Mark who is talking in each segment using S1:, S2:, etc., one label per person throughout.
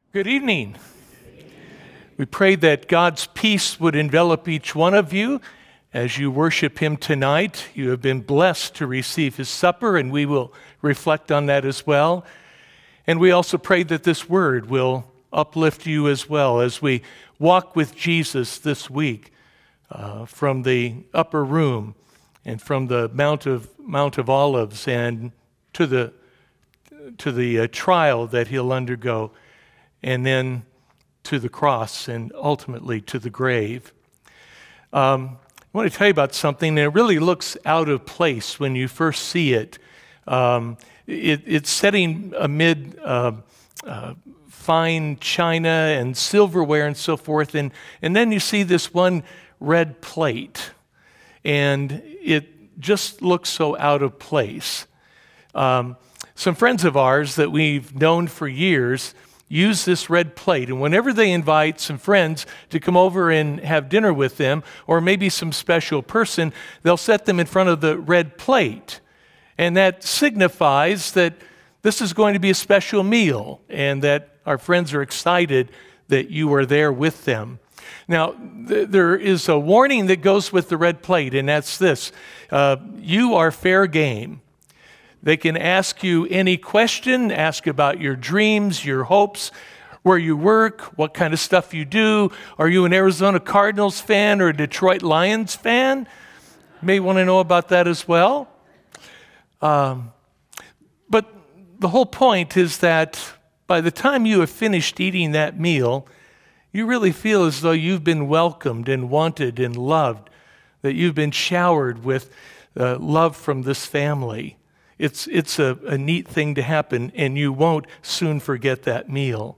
S1: Good evening. We pray that God's peace would envelop each one of you as you worship Him tonight. You have been blessed to receive His supper, and we will reflect on that as well. And we also pray that this word will uplift you as well as we walk with Jesus this week from the upper room and from the Mount of Olives and to the trial that He'll undergo, and then to the cross, and ultimately to the grave. I want to tell you about something that really looks out of place when you first see it. It's setting amid fine china and silverware and so forth, and then you see this one red plate, and it just looks so out of place. Some friends of ours that we've known for years use this red plate, and whenever they invite some friends to come over and have dinner with them, or maybe some special person, they'll set them in front of the red plate. And that signifies that this is going to be a special meal, and that our friends are excited that you are there with them. Now, there is a warning that goes with the red plate, and that's this: you are fair game. They can ask you any question, ask about your dreams, your hopes, where you work, what kind of stuff you do. Are you an Arizona Cardinals fan or a Detroit Lions fan? You may want to know about that as well. But the whole point is that by the time you have finished eating that meal, you really feel as though you've been welcomed and wanted and loved, that you've been showered with love from this family. It's a neat thing to happen, and you won't soon forget that meal.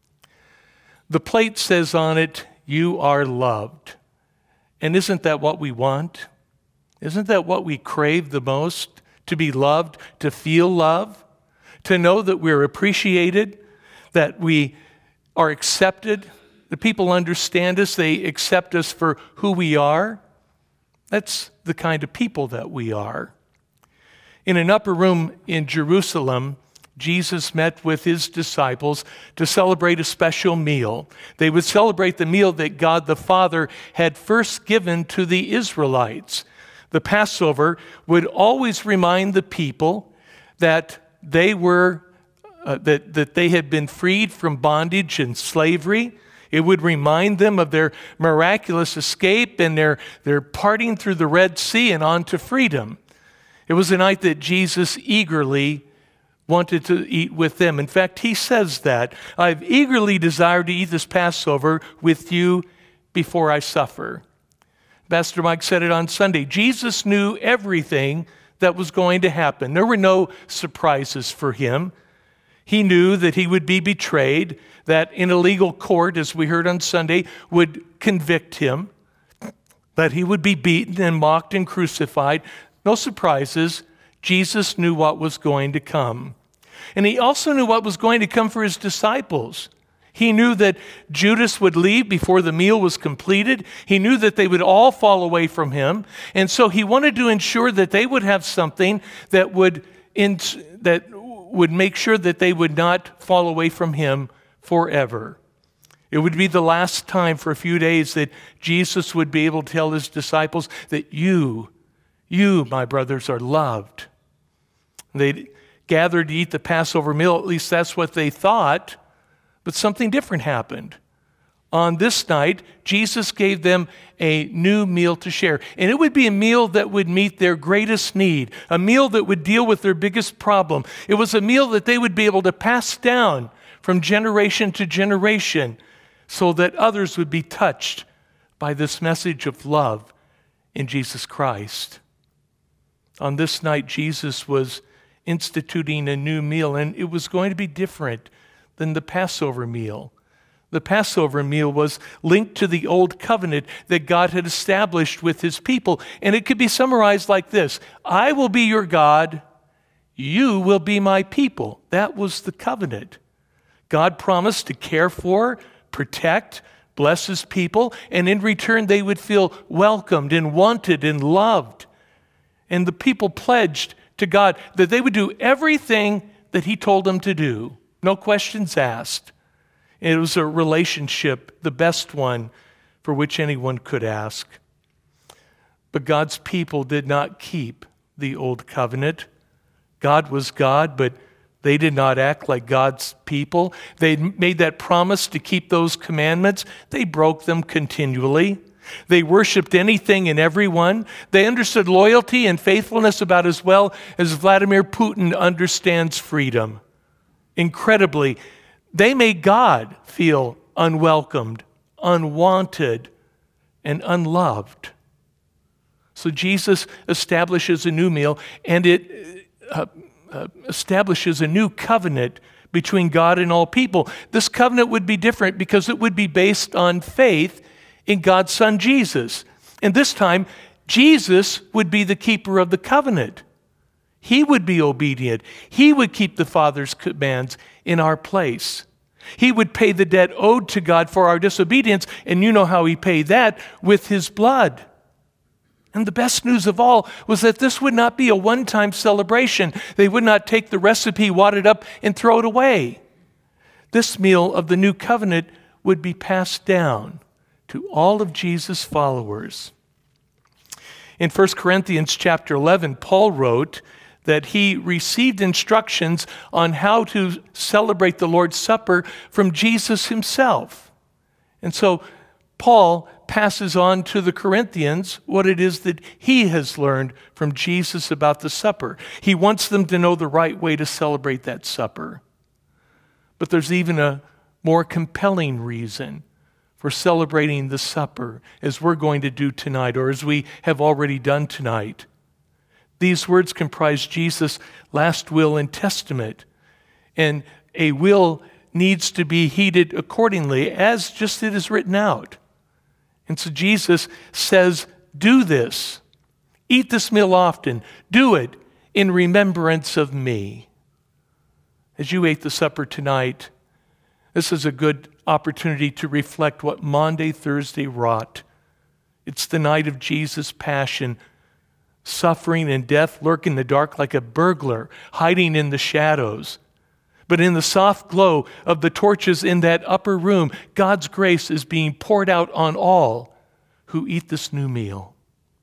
S1: The plate says on it, "You are loved." And isn't that what we want? Isn't that what we crave the most? To be loved, to feel love, to know that we're appreciated, that we are accepted, that people understand us, they accept us for who we are. That's the kind of people that we are. In an upper room in Jerusalem, Jesus met with His disciples to celebrate a special meal. They would celebrate the meal that God the Father had first given to the Israelites. The Passover would always remind the people that they were that they had been freed from bondage and slavery. It would remind them of their miraculous escape and their parting through the Red Sea and on to freedom. It was a night that Jesus eagerly wanted to eat with them. In fact, He says that, "I've eagerly desired to eat this Passover with you before I suffer." Pastor Mike said it on Sunday. Jesus knew everything that was going to happen. There were no surprises for Him. He knew that He would be betrayed, that in a legal court, as we heard on Sunday, would convict Him, that He would be beaten and mocked and crucified. No surprises. Jesus knew what was going to come. And He also knew what was going to come for His disciples. He knew that Judas would leave before the meal was completed. He knew that they would all fall away from Him. And so He wanted to ensure that they would have something that would make sure that they would not fall away from Him forever. It would be the last time for a few days that Jesus would be able to tell His disciples that you, my brothers, are loved. They gathered to eat the Passover meal, at least that's what they thought, but something different happened. On this night, Jesus gave them a new meal to share, and it would be a meal that would meet their greatest need, a meal that would deal with their biggest problem. It was a meal that they would be able to pass down from generation to generation so that others would be touched by this message of love in Jesus Christ. On this night, Jesus was instituting a new meal, and it was going to be different than the Passover meal. The Passover meal was linked to the old covenant that God had established with His people, and it could be summarized like this: I will be your God, you will be my people. That was the covenant. God promised to care for, protect, bless His people, and in return they would feel welcomed and wanted and loved. And the people pledged to God that they would do everything that He told them to do. No questions asked. It was a relationship, the best one for which anyone could ask. But God's people did not keep the old covenant. God was God, but they did not act like God's people. They made that promise to keep those commandments. They broke them continually. They worshiped anything and everyone. They understood loyalty and faithfulness about as well as Vladimir Putin understands freedom. Incredibly, they made God feel unwelcomed, unwanted, and unloved. So Jesus establishes a new meal, and it establishes a new covenant between God and all people. This covenant would be different because it would be based on faith in God's Son Jesus. And this time, Jesus would be the keeper of the covenant. He would be obedient. He would keep the Father's commands in our place. He would pay the debt owed to God for our disobedience, and you know how he paid that, with his blood. And the best news of all was that this would not be a one-time celebration. They would not take the recipe, wad it up, and throw it away. This meal of the new covenant would be passed down to all of Jesus' followers. In 1 Corinthians chapter 11, Paul wrote that he received instructions on how to celebrate the Lord's Supper from Jesus himself. And so Paul passes on to the Corinthians what it is that he has learned from Jesus about the supper. He wants them to know the right way to celebrate that supper. But there's even a more compelling reason for celebrating the supper, as we're going to do tonight, or as we have already done tonight. These words comprise Jesus' last will and testament, and a will needs to be heeded accordingly, as just it is written out. And so Jesus says, do this. Eat this meal often. Do it in remembrance of me. As you ate the supper tonight, this is a good opportunity to reflect what Maundy Thursday wrought. It's the night of Jesus' passion. Suffering and death lurk in the dark like a burglar, hiding in the shadows. But in the soft glow of the torches in that upper room, God's grace is being poured out on all who eat this new meal.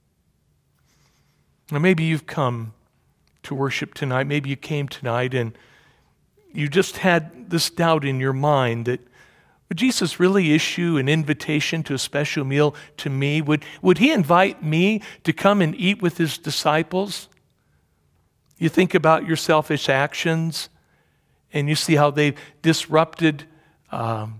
S1: Now, maybe you've come to worship tonight. Maybe you came tonight and you just had this doubt in your mind that, would Jesus really issue an invitation to a special meal to me? Would he invite me to come and eat with his disciples? You think about your selfish actions, and you see how they've disrupted a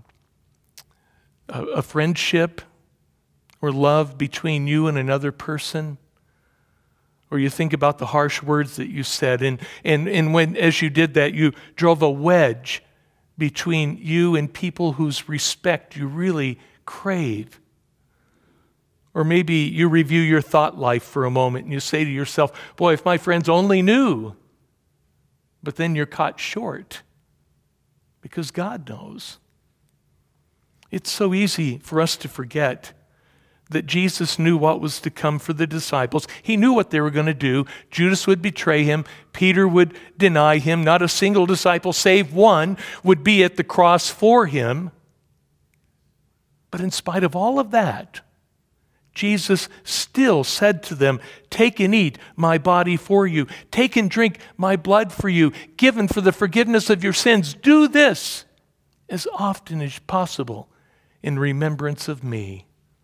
S1: friendship or love between you and another person. Or you think about the harsh words that you said, and when, as you did that, you drove a wedge between you and people whose respect you really crave. Or maybe you review your thought life for a moment and you say to yourself, boy, if my friends only knew. But then you're caught short because God knows. It's so easy for us to forget that Jesus knew what was to come for the disciples. He knew what they were going to do. Judas would betray him. Peter would deny him. Not a single disciple, save one, would be at the cross for him. But in spite of all of that, Jesus still said to them, take and eat my body for you. Take and drink my blood for you, given for the forgiveness of your sins. Do this as often as possible in remembrance of me.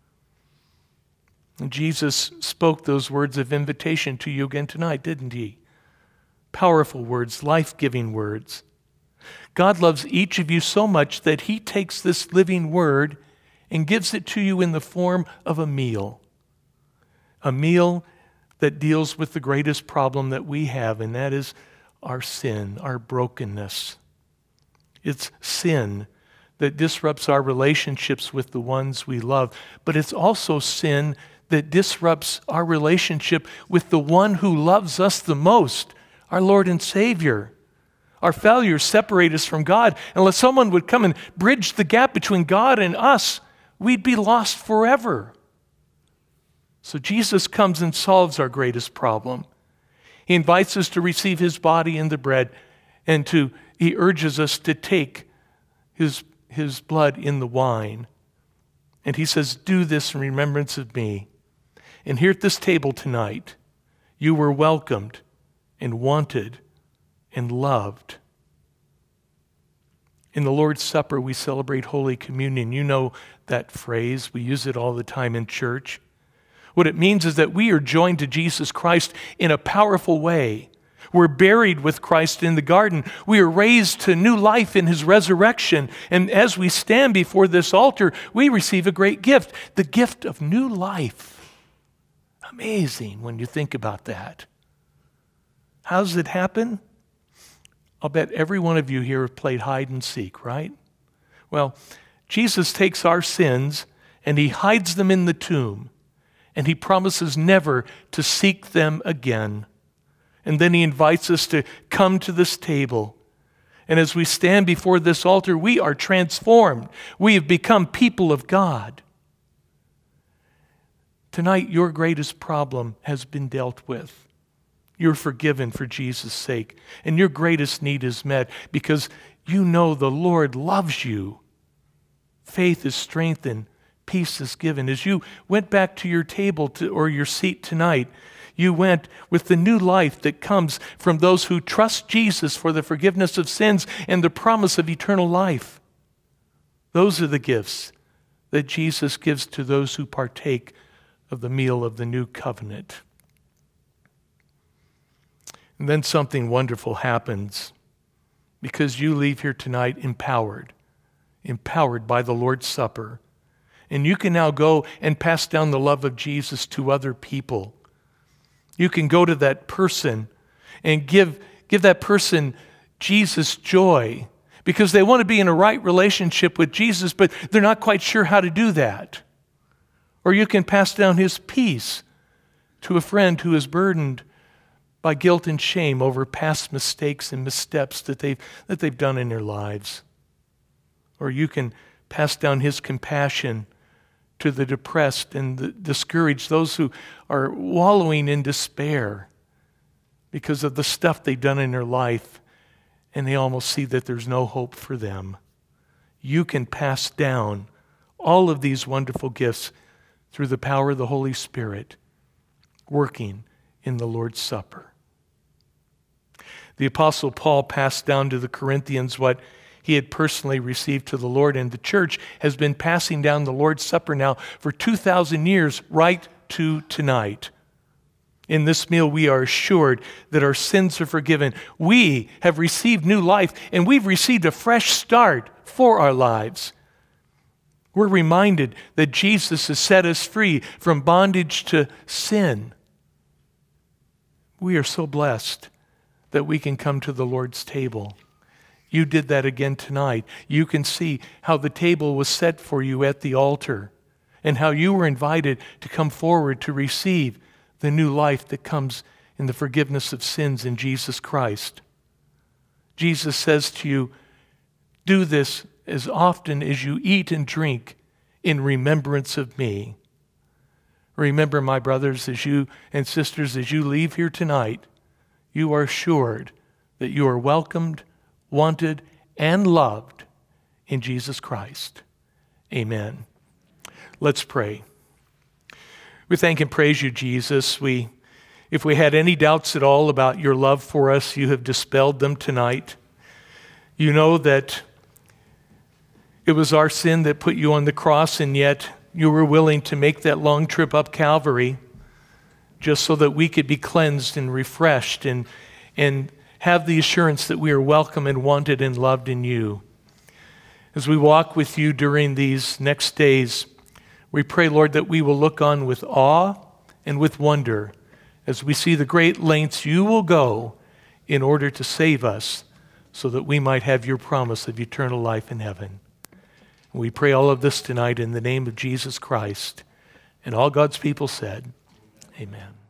S1: And Jesus spoke those words of invitation to you again tonight, didn't he? Powerful words, life-giving words. God loves each of you so much that he takes this living word and gives it to you in the form of a meal that deals with the greatest problem that we have, and that is our sin, our brokenness. It's sin that disrupts our relationships with the ones we love, but it's also sin that disrupts our relationship with the one who loves us the most, our Lord and Savior. Our failures separate us from God. Unless someone would come and bridge the gap between God and us, we'd be lost forever. So Jesus comes and solves our greatest problem. He invites us to receive his body in the bread, and he urges us to take his his blood in the wine. And he says, do this in remembrance of me. And here at this table tonight, you were welcomed and wanted and loved. In the Lord's Supper, we celebrate Holy Communion. You know that phrase. We use it all the time in church. What it means is that we are joined to Jesus Christ in a powerful way. We're buried with Christ in the garden. We are raised to new life in his resurrection. And as we stand before this altar, we receive a great gift, the gift of new life. Amazing when you think about that. How does it happen? I'll bet every one of you here have played hide and seek, right? Well, Jesus takes our sins and he hides them in the tomb, and he promises never to seek them again. And then he invites us to come to this table. And as we stand before this altar, we are transformed. We have become people of God. Tonight, your greatest problem has been dealt with. You're forgiven for Jesus' sake. And your greatest need is met because you know the Lord loves you. Faith is strengthened. Peace is given. As you went back to your table or your seat tonight, you went with the new life that comes from those who trust Jesus for the forgiveness of sins and the promise of eternal life. Those are the gifts that Jesus gives to those who partake of the meal of the new covenant. And then something wonderful happens because you leave here tonight empowered by the Lord's Supper. And you can now go and pass down the love of Jesus to other people. You can go to that person and give that person Jesus' joy because they want to be in a right relationship with Jesus, but they're not quite sure how to do that. Or you can pass down his peace to a friend who is burdened by guilt and shame over past mistakes and missteps that they've done in their lives. Or you can pass down his compassion to the depressed and the discouraged, those who are wallowing in despair because of the stuff they've done in their life, and they almost see that there's no hope for them. You can pass down all of these wonderful gifts through the power of the Holy Spirit working in the Lord's Supper. The Apostle Paul passed down to the Corinthians what he had personally received to the Lord, and the church has been passing down the Lord's Supper now for 2,000 years, right to tonight. In this meal, we are assured that our sins are forgiven. We have received new life, and we've received a fresh start for our lives. We're reminded that Jesus has set us free from bondage to sin. We are so blessed that we can come to the Lord's table. You did that again tonight. You can see how the table was set for you at the altar and how you were invited to come forward to receive the new life that comes in the forgiveness of sins in Jesus Christ. Jesus says to you, do this as often as you eat and drink in remembrance of me. Remember, my brothers and sisters, as you leave here tonight, you are assured that you are welcomed, wanted, and loved in Jesus Christ. Amen. Let's pray. We thank and praise you, Jesus. If we had any doubts at all about your love for us, you have dispelled them tonight. You know that it was our sin that put you on the cross, and yet you were willing to make that long trip up Calvary just so that we could be cleansed and refreshed and have the assurance that we are welcome and wanted and loved in you. As we walk with you during these next days, we pray, Lord, that we will look on with awe and with wonder as we see the great lengths you will go in order to save us so that we might have your promise of eternal life in heaven. We pray all of this tonight in the name of Jesus Christ. And all God's people said, amen.